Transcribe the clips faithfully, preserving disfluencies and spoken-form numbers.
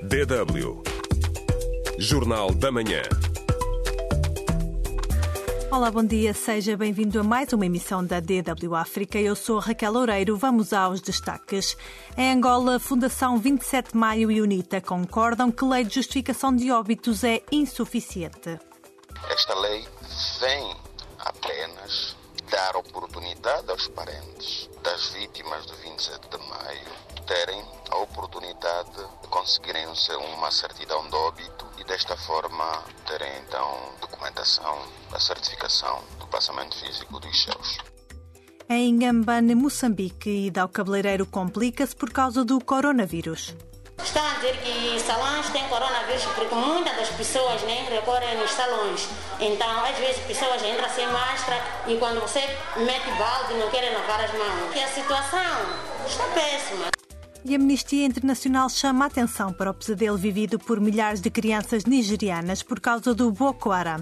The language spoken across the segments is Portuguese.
D W Jornal da Manhã. Olá, bom dia. Seja bem-vindo a mais uma emissão da D W África. Eu sou Raquel Loureiro. Vamos aos destaques. Em Angola, a Fundação vinte e sete de Maio e UNITA concordam que a lei de justificação de óbitos é insuficiente. Esta lei vem apenas dar oportunidade aos parentes das vítimas do vinte e sete de Maio terem a oportunidade de conseguirem uma certidão de óbito e desta forma terem então documentação, a certificação do passamento físico dos seus. Em Inhambane, Moçambique, ida ao cabeleireiro complica-se por causa do coronavírus. Estão a dizer que salões têm coronavírus porque muitas das pessoas nem recorrem nos salões. Então, às vezes, pessoas entram sem máscara e quando você mete balde não querem lavar as mãos. E a situação está péssima. E a Amnistia Internacional chama a atenção para o pesadelo vivido por milhares de crianças nigerianas por causa do Boko Haram.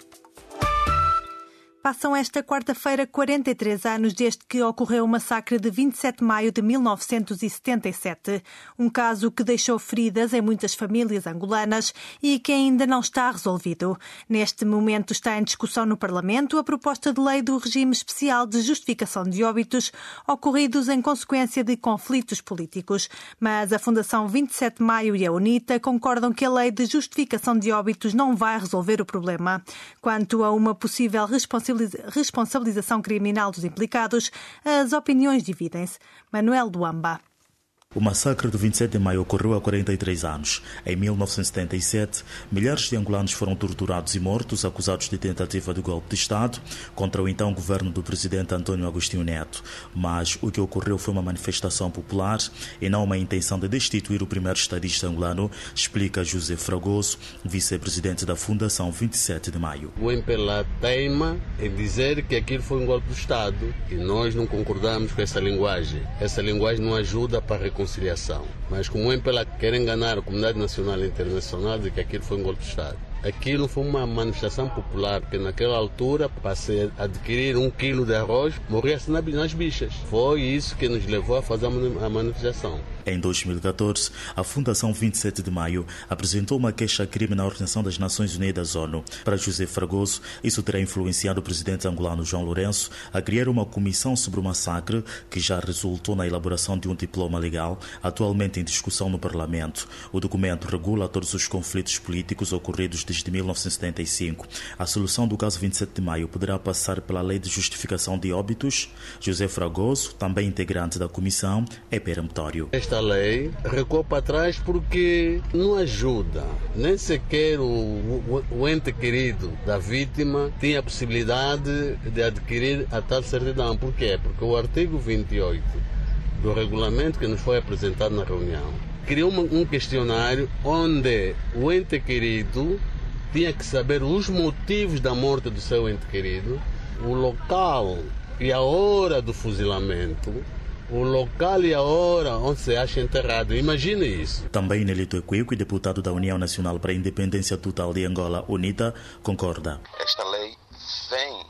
Passam esta quarta-feira quarenta e três anos desde que ocorreu o massacre de vinte e sete de maio de mil novecentos e setenta e sete. Um caso que deixou feridas em muitas famílias angolanas e que ainda não está resolvido. Neste momento está em discussão no Parlamento a proposta de lei do regime especial de justificação de óbitos ocorridos em consequência de conflitos políticos. Mas a Fundação vinte e sete de Maio e a UNITA concordam que a lei de justificação de óbitos não vai resolver o problema. Quanto a uma possível responsabilidade responsabilização criminal dos implicados, as opiniões dividem-se. Manuel Duamba. O massacre do vinte e sete de maio ocorreu há quarenta e três anos. Em mil novecentos e setenta e sete, milhares de angolanos foram torturados e mortos, acusados de tentativa de golpe de Estado contra o então governo do presidente Antônio Agostinho Neto. Mas o que ocorreu foi uma manifestação popular e não uma intenção de destituir o primeiro estadista angolano, explica José Fragoso, vice-presidente da Fundação vinte e sete de maio. O M P L A teima em dizer que aquilo foi um golpe de Estado e nós não concordamos com essa linguagem. Essa linguagem não ajuda para reconciliar. Conciliação. Mas como o M P L A quer enganar a comunidade nacional e internacional de que aquilo foi um golpe de Estado. Aquilo foi uma manifestação popular, porque naquela altura, para se adquirir um quilo de arroz, morria-se nas bichas. Foi isso que nos levou a fazer a manifestação. Em dois mil e catorze, a Fundação vinte e sete de maio apresentou uma queixa-crime na Organização das Nações Unidas, ONU. Para José Fragoso, isso terá influenciado o presidente angolano João Lourenço a criar uma comissão sobre o massacre que já resultou na elaboração de um diploma legal, atualmente em discussão no Parlamento. O documento regula todos os conflitos políticos ocorridos desde mil novecentos e setenta e cinco. A solução do caso vinte e sete de maio poderá passar pela Lei de Justificação de Óbitos. José Fragoso, também integrante da comissão, é peremptório. Esta lei recua para trás porque não ajuda. Nem sequer o, o, o ente querido da vítima tinha a possibilidade de adquirir a tal certidão. Por quê? Porque o artigo vinte e oito do regulamento que nos foi apresentado na reunião criou um questionário onde o ente querido tinha que saber os motivos da morte do seu ente querido, o local e a hora do fuzilamento, o local e a hora onde se acha enterrado. Imagine isso. Também Nelito Equico, deputado da União Nacional para a Independência Total de Angola, UNITA, concorda. Esta lei vem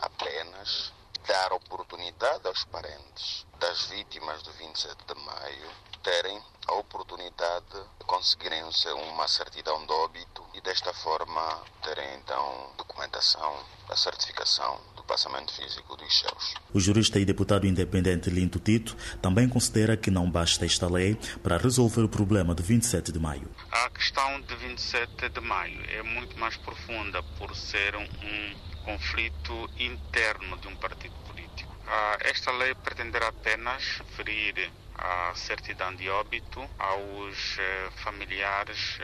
apenas dar oportunidade aos parentes das vítimas do vinte e sete de maio terem a oportunidade de conseguirem uma certidão de óbito e desta forma terem então documentação, a certificação do passamento físico dos seus. O jurista e deputado independente Linto Tito também considera que não basta esta lei para resolver o problema do vinte e sete de maio. A questão de vinte e sete de maio é muito mais profunda por ser um conflito interno de um partido político. Esta lei pretenderá apenas ferir a certidão de óbito aos familiares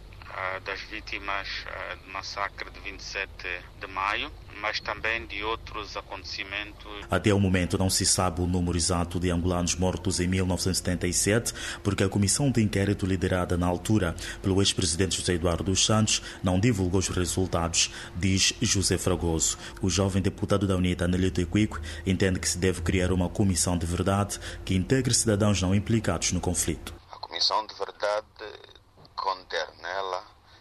das vítimas do massacre de vinte e sete de maio, mas também de outros acontecimentos. Até o momento não se sabe o número exato de angolanos mortos em mil novecentos e setenta e sete, porque a comissão de inquérito liderada na altura pelo ex-presidente José Eduardo dos Santos não divulgou os resultados, diz José Fragoso. O jovem deputado da UNITA, Nelito Equico, entende que se deve criar uma comissão de verdade que integre cidadãos não implicados no conflito. A comissão de verdade conter nela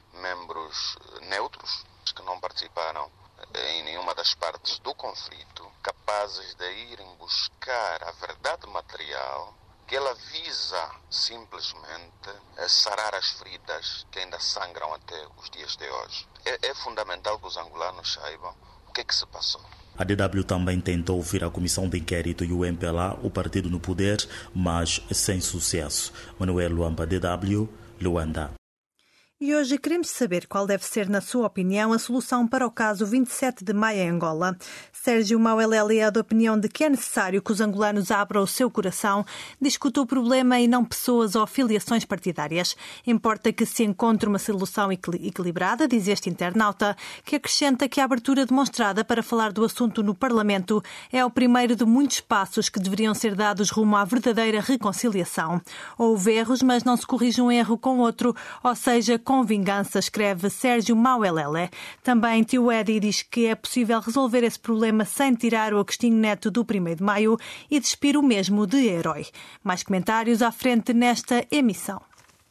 membros neutros que não participaram em nenhuma das partes do conflito, capazes de irem buscar a verdade material que ela visa simplesmente sarar as feridas que ainda sangram até os dias de hoje. É, é fundamental que os angolanos saibam o que é que se passou. A D W também tentou ouvir a Comissão de Inquérito e o M P L A, o partido no poder, mas sem sucesso. Manuel Luamba, D W, Luanda. E hoje queremos saber qual deve ser, na sua opinião, a solução para o caso vinte e sete de maio em Angola. Sérgio Mauelele é da opinião de que é necessário que os angolanos abram o seu coração, discuta o problema e não pessoas ou filiações partidárias. Importa que se encontre uma solução equilibrada, diz este internauta, que acrescenta que a abertura demonstrada para falar do assunto no Parlamento é o primeiro de muitos passos que deveriam ser dados rumo à verdadeira reconciliação. Houve erros, mas não se corrige um erro com outro, ou seja, com Com vingança, escreve Sérgio Mauelele. Também Tio Edi diz que é possível resolver esse problema sem tirar o Agostinho Neto do primeiro de maio e despir o mesmo de herói. Mais comentários à frente nesta emissão.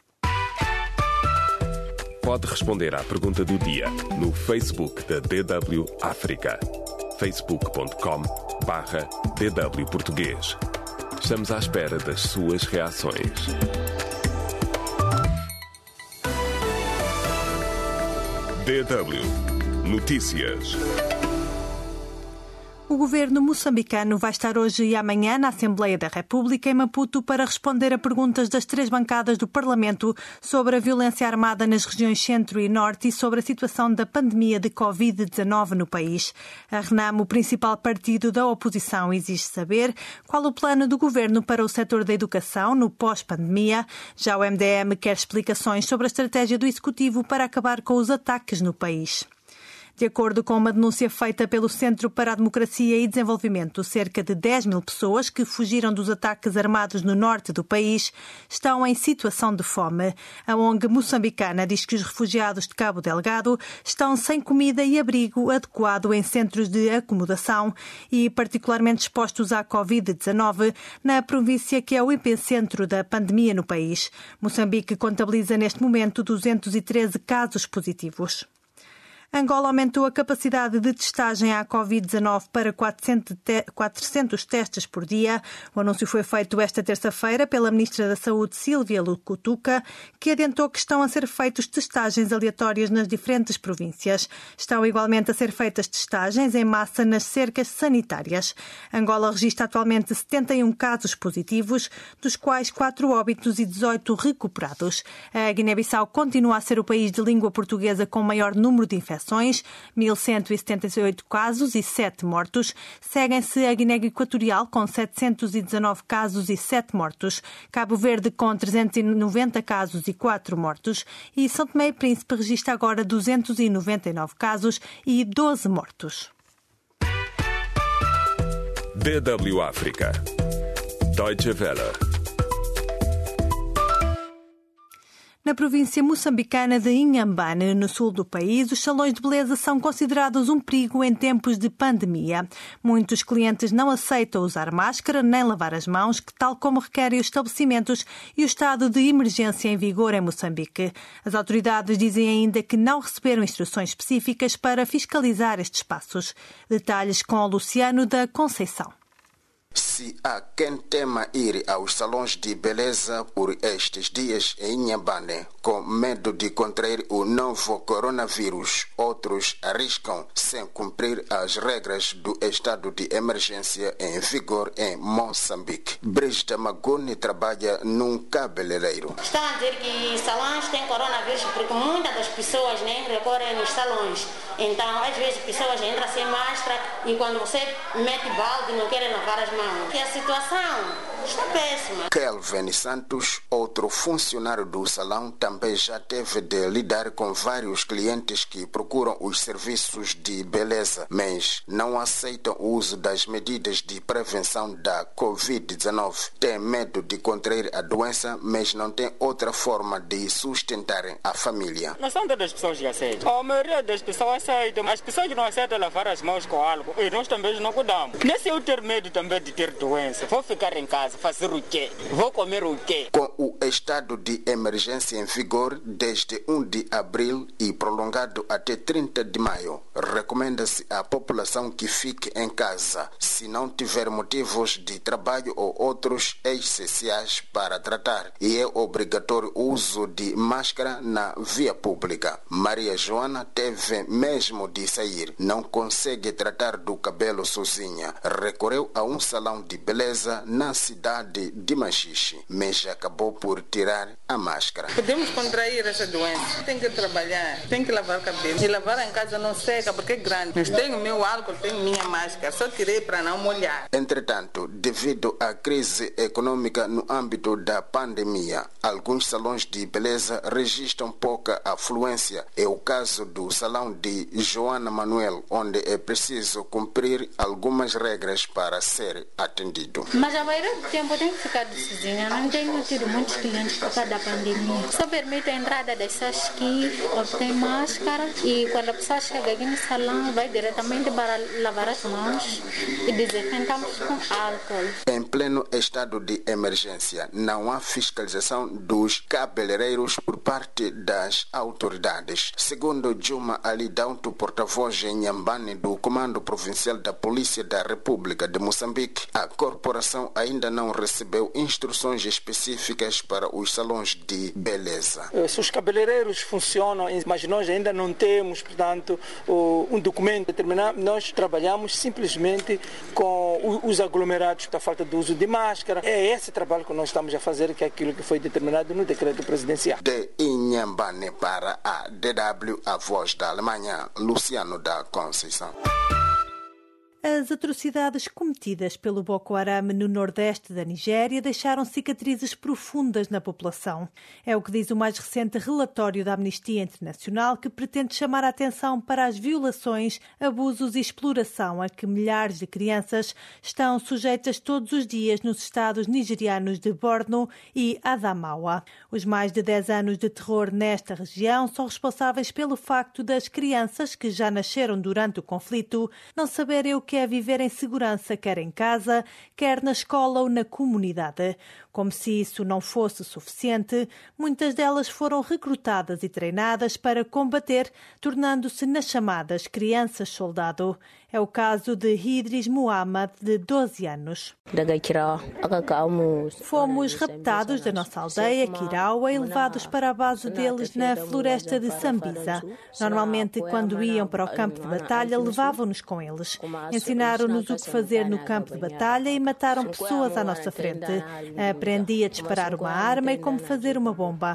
Pode responder à pergunta do dia no Facebook da D W África. facebook ponto com barra D W Português. Estamos à espera das suas reações. D W Notícias. O governo moçambicano vai estar hoje e amanhã na Assembleia da República em Maputo para responder a perguntas das três bancadas do Parlamento sobre a violência armada nas regiões Centro e Norte e sobre a situação da pandemia de covid dezanove no país. A RENAM, o principal partido da oposição, exige saber qual o plano do governo para o setor da educação no pós-pandemia. Já o M D M quer explicações sobre a estratégia do Executivo para acabar com os ataques no país. De acordo com uma denúncia feita pelo Centro para a Democracia e Desenvolvimento, cerca de dez mil pessoas que fugiram dos ataques armados no norte do país estão em situação de fome. A O N G moçambicana diz que os refugiados de Cabo Delgado estão sem comida e abrigo adequado em centros de acomodação e particularmente expostos à covid dezanove na província que é o epicentro da pandemia no país. Moçambique contabiliza neste momento duzentos e treze casos positivos. Angola aumentou a capacidade de testagem à covid dezanove para quatrocentos testes por dia. O anúncio foi feito esta terça-feira pela Ministra da Saúde, Sílvia Lucutuca, que adiantou que estão a ser feitas testagens aleatórias nas diferentes províncias. Estão igualmente a ser feitas testagens em massa nas cercas sanitárias. Angola registra atualmente setenta e um casos positivos, dos quais quatro óbitos e dezoito recuperados. A Guiné-Bissau continua a ser o país de língua portuguesa com maior número de infecções, mil cento e setenta e oito casos e sete mortos. Seguem-se a Guiné Equatorial com setecentos e dezanove casos e sete mortos, Cabo Verde com trezentos e noventa casos e quatro mortos e São Tomé e Príncipe registra agora duzentos e noventa e nove casos e doze mortos. D W África. Deutsche Welle. Na província moçambicana de Inhambane, no sul do país, os salões de beleza são considerados um perigo em tempos de pandemia. Muitos clientes não aceitam usar máscara nem lavar as mãos, que tal como requerem os estabelecimentos e o estado de emergência em vigor em Moçambique. As autoridades dizem ainda que não receberam instruções específicas para fiscalizar estes espaços. Detalhes com o Luciano da Conceição. Se há quem tema ir aos salões de beleza por estes dias em Inhambane com medo de contrair o novo coronavírus, outros arriscam sem cumprir as regras do estado de emergência em vigor em Moçambique. Brígida Magoni trabalha num cabeleireiro. Estão a dizer que salões têm coronavírus porque muitas das pessoas nem recorrem nos salões. Então, às vezes, pessoas entram sem máscara e quando você mete balde não querem lavar as mãos. Que a situação está péssima. Kelvin Santos, outro funcionário do salão, também já teve de lidar com vários clientes que procuram os serviços de beleza, mas não aceitam o uso das medidas de prevenção da covid dezanove. Tem medo de contrair a doença, mas não tem outra forma de sustentar a família. Não são todas as pessoas que aceitam. A maioria das pessoas aceitam. As pessoas que não aceitam lavar as mãos com álcool, e nós também não cuidamos. Nesse eu ter medo também de ter doença. Vou ficar em casa, fazer o quê? Vou comer o quê? Com o estado de emergência em vigor desde primeiro de abril e prolongado até trinta de maio, recomenda-se à população que fique em casa se não tiver motivos de trabalho ou outros essenciais para tratar, e é obrigatório o uso de máscara na via pública. Maria Joana teve mesmo de sair, não consegue tratar do cabelo sozinha. Recorreu a um salão de beleza na cidade de Machixe, mas acabou por tirar a máscara. Podemos contrair essa doença. Tem que trabalhar, tem que lavar o cabelo. E lavar em casa não seca porque é grande. Mas tenho meu álcool, tenho minha máscara. Só tirei para não molhar. Entretanto, devido à crise econômica no âmbito da pandemia, alguns salões de beleza registram pouca afluência. É o caso do salão de Joana Manuel, onde é preciso cumprir algumas regras para ser atendido. Mas a maioria do tempo eu tenho que ficar de sozinha. Não tenho tido muitos clientes por causa da pandemia. Só permite a entrada das pessoas que obtêm máscara e quando a pessoa chega aqui no salão vai diretamente para lavar as mãos e desinfetamos com álcool. Em pleno estado de emergência, não há fiscalização dos cabeleireiros por parte das autoridades. Segundo Juma Ali Daunto, porta-voz em Nhambane do Comando Provincial da Polícia da República de Moçambique, a corporação ainda não recebeu instruções específicas para os salões de beleza. Se os cabeleireiros funcionam, mas nós ainda não temos, portanto, um documento determinado, nós trabalhamos simplesmente com os aglomerados da falta do uso de máscara. É esse trabalho que nós estamos a fazer, que é aquilo que foi determinado no decreto presidencial. De Inhambane para a D W, a voz da Alemanha, Luciano da Conceição. As atrocidades cometidas pelo Boko Haram no nordeste da Nigéria deixaram cicatrizes profundas na população. É o que diz o mais recente relatório da Amnistia Internacional, que pretende chamar a atenção para as violações, abusos e exploração a que milhares de crianças estão sujeitas todos os dias nos estados nigerianos de Borno e Adamawa. Os mais de dez anos de terror nesta região são responsáveis pelo facto das crianças que já nasceram durante o conflito não saberem o que é viver em segurança, quer em casa, quer na escola ou na comunidade. Como se isso não fosse suficiente, muitas delas foram recrutadas e treinadas para combater, tornando-se nas chamadas crianças-soldado. É o caso de Idris Muhammad, de doze anos. Fomos raptados da nossa aldeia, Kirawa, e levados para a base deles na floresta de Sambisa. Normalmente, quando iam para o campo de batalha, levavam-nos com eles. Ensinaram-nos o que fazer no campo de batalha e mataram pessoas à nossa frente. Aprendi a disparar uma arma e como fazer uma bomba.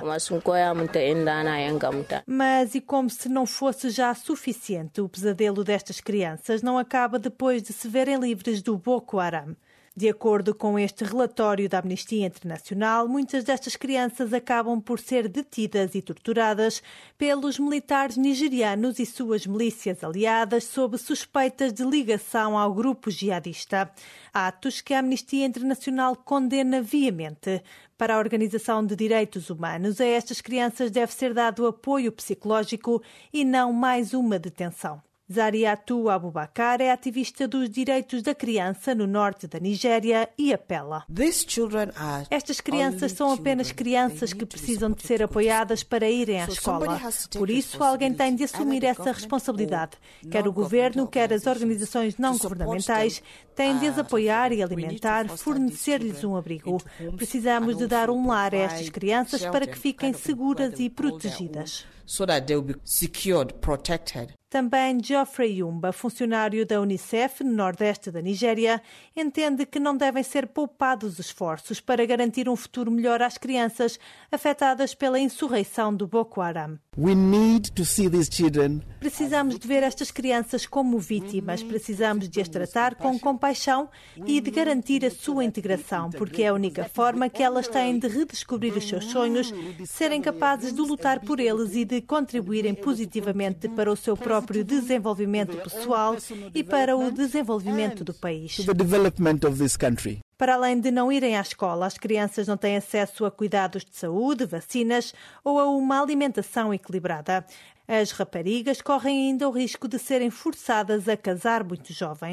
Mas e como se não fosse já suficiente, o pesadelo destas crianças não acaba depois de se verem livres do Boko Haram. De acordo com este relatório da Amnistia Internacional, muitas destas crianças acabam por ser detidas e torturadas pelos militares nigerianos e suas milícias aliadas sob suspeitas de ligação ao grupo jihadista. Atos que a Amnistia Internacional condena viamente. Para a Organização de Direitos Humanos, a estas crianças deve ser dado apoio psicológico e não mais uma detenção. Zariatu Abubakar é ativista dos direitos da criança no norte da Nigéria e apela. Estas crianças são apenas crianças que precisam de ser apoiadas para irem à escola. Por isso, alguém tem de assumir essa responsabilidade. Quer o governo, quer as organizações não governamentais têm de as apoiar e alimentar, fornecer-lhes um abrigo. Precisamos de dar um lar a estas crianças para que fiquem seguras e protegidas. So that they'll be secured, protected. Também Geoffrey Yumba, funcionário da Unicef no nordeste da Nigéria, entende que não devem ser poupados esforços para garantir um futuro melhor às crianças afetadas pela insurreição do Boko Haram. We need to see these children. Precisamos de ver estas crianças como vítimas, precisamos de as tratar com compaixão e de garantir a sua integração, porque é a única forma que elas têm de redescobrir os seus sonhos, serem capazes de lutar por eles e de contribuírem positivamente para o seu próprio desenvolvimento pessoal e para o desenvolvimento do país. Para além de não irem à escola, as crianças não têm acesso a cuidados de saúde, vacinas ou a uma alimentação equilibrada. As raparigas correm ainda o risco de serem forçadas a casar muito jovens.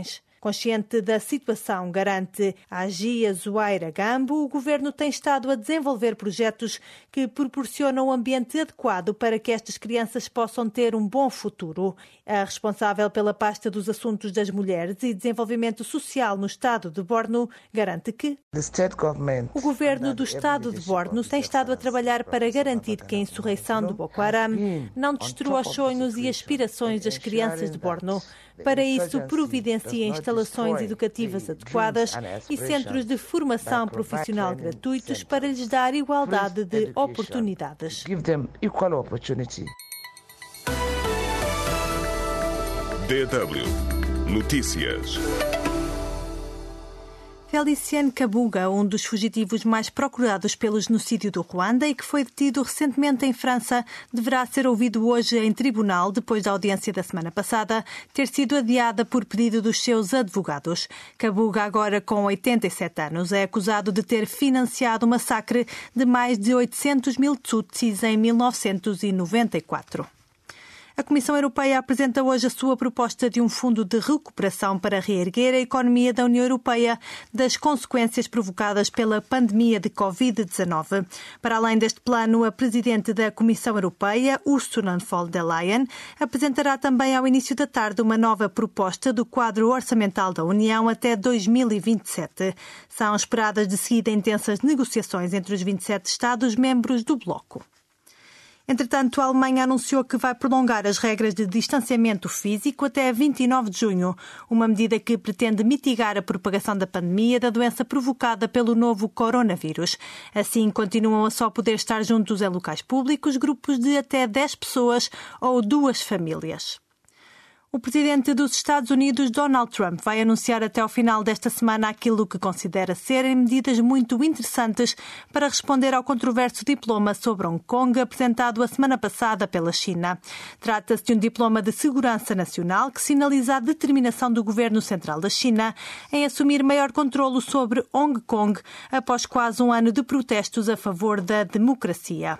Consciente da situação, garante a Gia Zoeira Gambo, o Governo tem estado a desenvolver projetos que proporcionam um ambiente adequado para que estas crianças possam ter um bom futuro. A responsável pela pasta dos assuntos das mulheres e desenvolvimento social no estado de Borno garante que o Governo do estado de Borno tem estado a trabalhar para garantir que a insurreição do Boko Haram não destrua os sonhos e aspirações das crianças de Borno. Para isso, providencia instalações educativas adequadas e centros de formação profissional gratuitos para lhes dar igualdade de oportunidades. D W Notícias. Feliciano Kabuga, um dos fugitivos mais procurados pelo genocídio do Ruanda e que foi detido recentemente em França, deverá ser ouvido hoje em tribunal, depois da audiência da semana passada ter sido adiada por pedido dos seus advogados. Kabuga, agora com oitenta e sete anos, é acusado de ter financiado o massacre de mais de oitocentos mil Tutsis em mil novecentos e noventa e quatro. A Comissão Europeia apresenta hoje a sua proposta de um fundo de recuperação para reerguer a economia da União Europeia das consequências provocadas pela pandemia de covid dezenove. Para além deste plano, a Presidente da Comissão Europeia, Ursula von der Leyen, apresentará também ao início da tarde uma nova proposta do quadro orçamental da União até dois mil e vinte e sete. São esperadas de seguida intensas negociações entre os vinte e sete Estados-membros do bloco. Entretanto, a Alemanha anunciou que vai prolongar as regras de distanciamento físico até vinte e nove de junho, uma medida que pretende mitigar a propagação da pandemia da doença provocada pelo novo coronavírus. Assim, continuam a só poder estar juntos em locais públicos grupos de até dez pessoas ou duas famílias. O presidente dos Estados Unidos, Donald Trump, vai anunciar até ao final desta semana aquilo que considera serem medidas muito interessantes para responder ao controverso diploma sobre Hong Kong apresentado a semana passada pela China. Trata-se de um diploma de segurança nacional que sinaliza a determinação do governo central da China em assumir maior controlo sobre Hong Kong após quase um ano de protestos a favor da democracia.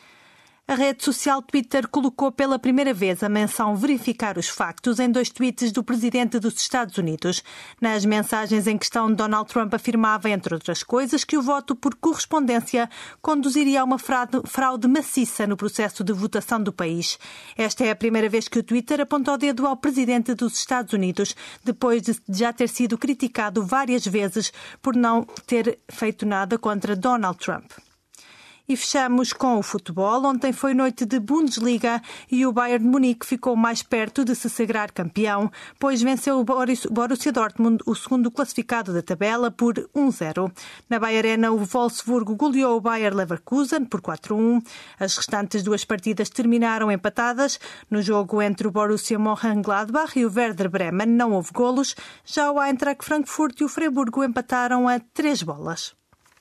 A rede social Twitter colocou pela primeira vez a menção verificar os factos em dois tweets do presidente dos Estados Unidos. Nas mensagens em questão, Donald Trump afirmava, entre outras coisas, que o voto por correspondência conduziria a uma fraude maciça no processo de votação do país. Esta é a primeira vez que o Twitter aponta o dedo ao presidente dos Estados Unidos, depois de já ter sido criticado várias vezes por não ter feito nada contra Donald Trump. E fechamos com o futebol. Ontem foi noite de Bundesliga e o Bayern de Munique ficou mais perto de se sagrar campeão, pois venceu o Borussia Dortmund, o segundo classificado da tabela, por um a zero. Na Bayer Arena, o Wolfsburgo goleou o Bayer Leverkusen por quatro a um. As restantes duas partidas terminaram empatadas. No jogo entre o Borussia Mönchengladbach e o Werder Bremen não houve golos. Já o Eintracht Frankfurt e o Freiburgo empataram a três bolas.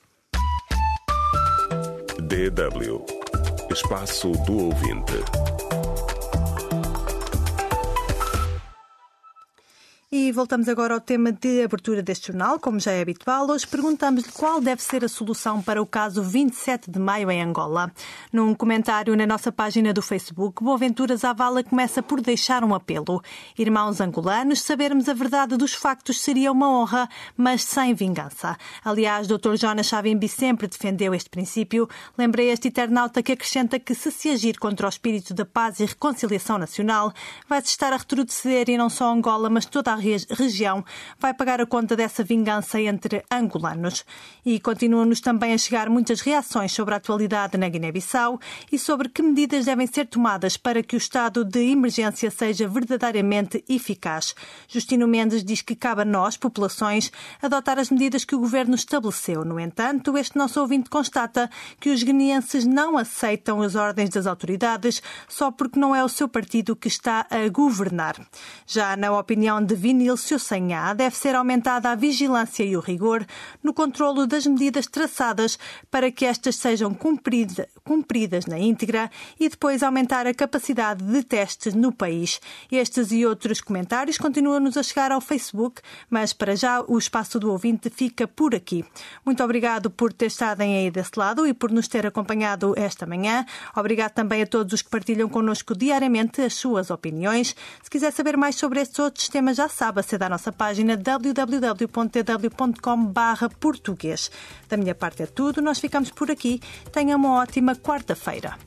D W Espaço do Ouvinte. E voltamos agora ao tema de abertura deste jornal, como já é habitual. Hoje perguntamos-lhe qual deve ser a solução para o caso vinte e sete de maio em Angola. Num comentário na nossa página do Facebook, Boaventura Zavala começa por deixar um apelo. Irmãos angolanos, sabermos a verdade dos factos seria uma honra, mas sem vingança. Aliás, doutor Jonas Savimbi sempre defendeu este princípio. Lembrei este internauta que acrescenta que se se agir contra o espírito da paz e reconciliação nacional, vai-se estar a retroceder e não só Angola, mas toda a região vai pagar a conta dessa vingança entre angolanos. E continuam-nos também a chegar muitas reações sobre a atualidade na Guiné-Bissau e sobre que medidas devem ser tomadas para que o estado de emergência seja verdadeiramente eficaz. Justino Mendes diz que cabe a nós, populações, adotar as medidas que o governo estabeleceu. No entanto, este nosso ouvinte constata que os guineenses não aceitam as ordens das autoridades só porque não é o seu partido que está a governar. Já na opinião de Vinilcio Sanhá, deve ser aumentada a vigilância e o rigor no controlo das medidas traçadas para que estas sejam cumprida, cumpridas na íntegra e depois aumentar a capacidade de testes no país. Estes e outros comentários continuam-nos a chegar ao Facebook, mas para já o Espaço do Ouvinte fica por aqui. Muito obrigado por ter estado aí desse lado e por nos ter acompanhado esta manhã. Obrigado também a todos os que partilham connosco diariamente as suas opiniões. Se quiser saber mais sobre estes outros temas, já sabe, pode aceder à nossa página w w w ponto d w ponto com barra português. Da minha parte é tudo, nós ficamos por aqui. Tenha uma ótima quarta-feira.